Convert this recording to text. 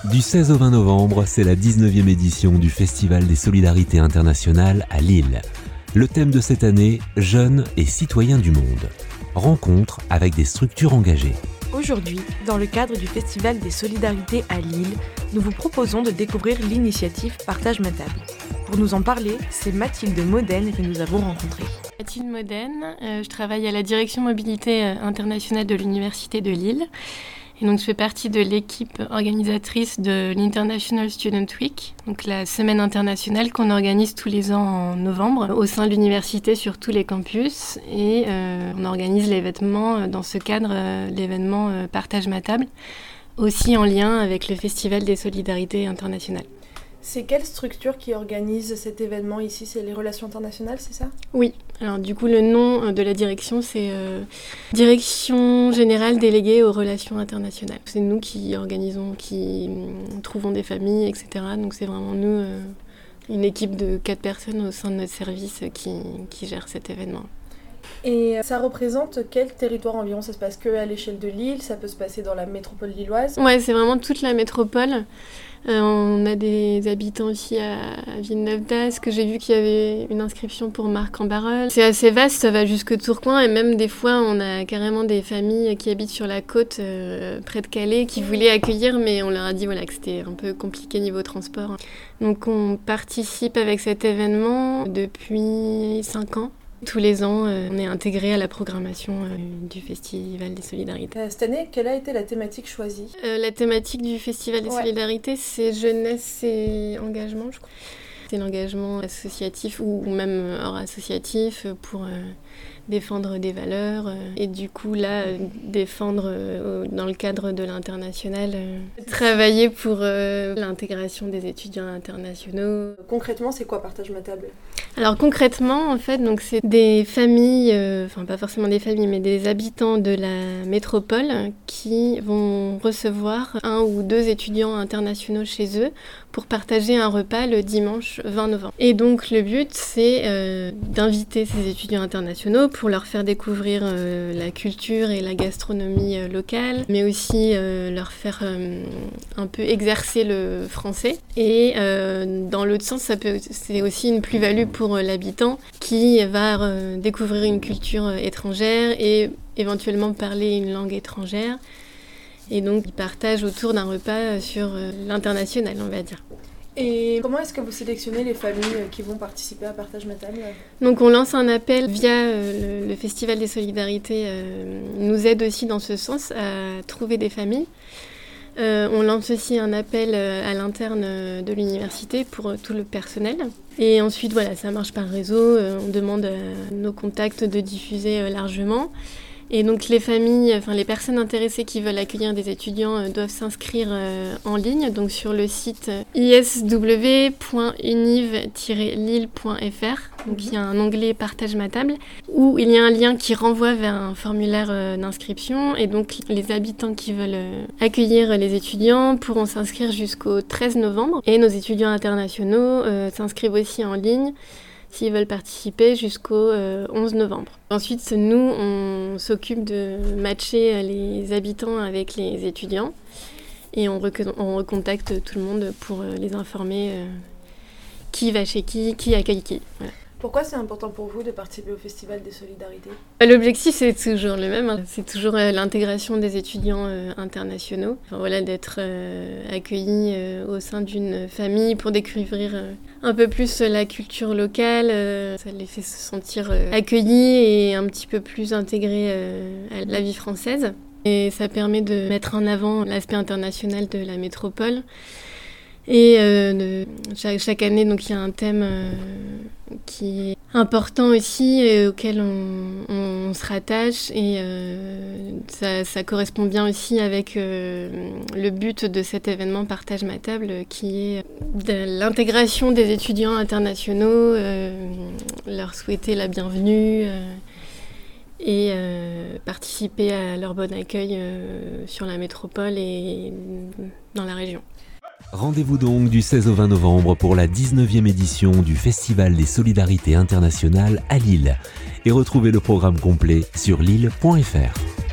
Du 16 au 20 novembre, c'est la 19e édition du Festival des Solidarités Internationales à Lille. Le thème de cette année, jeunes et citoyens du monde. Rencontre avec des structures engagées. Aujourd'hui, dans le cadre du Festival des Solidarités à Lille, nous vous proposons de découvrir l'initiative Partage ma table. Pour nous en parler, c'est Mathilde Modène que nous avons rencontrée. Mathilde Modène, je travaille à la direction mobilité internationale de l'Université de Lille. Et donc, je fais partie de l'équipe organisatrice de l'International Student Week, donc la semaine internationale qu'on organise tous les ans en novembre au sein de l'université sur tous les campus. Et on organise l'événement, dans ce cadre, l'événement Partage ma table, aussi en lien avec le Festival des Solidarités Internationales. C'est quelle structure qui organise cet événement ici ? C'est les Relations Internationales, c'est ça ? Oui. Alors du coup, le nom de la direction, c'est Direction Générale Déléguée aux Relations Internationales. C'est nous qui organisons, qui trouvons des familles, etc. Donc c'est vraiment nous, une équipe de 4 personnes au sein de notre service qui gère cet événement. Et ça représente quel territoire environ ? Ça se passe qu'à l'échelle de Lille ? Ça peut se passer dans la métropole lilloise ? Ouais, c'est vraiment toute la métropole. On a des habitants aussi à Villeneuve-d'Ascq. J'ai vu qu'il y avait une inscription pour Marcq-en-Barœul. C'est assez vaste, ça va jusque Tourcoing. Et même des fois, on a carrément des familles qui habitent sur la côte, près de Calais, qui voulaient accueillir, mais on leur a dit que c'était un peu compliqué niveau transport. Donc on participe avec cet événement depuis 5 ans. Tous les ans, on est intégré à la programmation du Festival des Solidarités. Cette année, quelle a été la thématique choisie ? La thématique du Festival des Solidarités, c'est jeunesse et engagement, je crois. C'est l'engagement associatif ou même hors associatif pour défendre des valeurs. Et du coup, là, défendre dans le cadre de l'international, travailler pour l'intégration des étudiants internationaux. Concrètement, c'est quoi Partage ma table ? Alors concrètement, en fait, donc c'est des familles, pas forcément des familles, mais des habitants de la métropole qui vont recevoir 1 ou 2 étudiants internationaux chez eux pour partager un repas le dimanche 20 novembre. Et donc le but, c'est d'inviter ces étudiants internationaux pour leur faire découvrir la culture et la gastronomie locale, mais aussi leur faire un peu exercer le français. Et dans l'autre sens, c'est aussi une plus-value pour l'habitant qui va découvrir une culture étrangère et éventuellement parler une langue étrangère. Et donc, ils partagent autour d'un repas sur l'international, on va dire. Et comment est-ce que vous sélectionnez les familles qui vont participer à Partage ma table ? Donc, on lance un appel via le Festival des Solidarités, nous aide aussi dans ce sens à trouver des familles. On lance aussi un appel à l'interne de l'université pour tout le personnel. Et ensuite, ça marche par réseau. On demande à nos contacts de diffuser largement. Et donc les familles, les personnes intéressées qui veulent accueillir des étudiants doivent s'inscrire en ligne, donc sur le site isw.univ-lille.fr. Donc il y a un onglet Partage ma table où il y a un lien qui renvoie vers un formulaire d'inscription. Et donc les habitants qui veulent accueillir les étudiants pourront s'inscrire jusqu'au 13 novembre. Et nos étudiants internationaux s'inscrivent aussi en ligne s'ils veulent participer jusqu'au 11 novembre. Ensuite, nous, on s'occupe de matcher les habitants avec les étudiants et on recontacte tout le monde pour les informer qui va chez qui accueille qui. Voilà. Pourquoi c'est important pour vous de participer au Festival des Solidarités ? L'objectif, c'est toujours le même. C'est toujours l'intégration des étudiants internationaux. D'être accueillis au sein d'une famille pour découvrir un peu plus la culture locale. Ça les fait se sentir accueillis et un petit peu plus intégrés à la vie française. Et ça permet de mettre en avant l'aspect international de la métropole. Et chaque année, donc, il y a un thème qui est important aussi, auquel on se rattache. Et ça correspond bien aussi avec le but de cet événement Partage ma table, qui est de l'intégration des étudiants internationaux, leur souhaiter la bienvenue et participer à leur bon accueil sur la métropole et dans la région. Rendez-vous donc du 16 au 20 novembre pour la 19e édition du Festival des Solidarités Internationales à Lille. Et retrouvez le programme complet sur lille.fr.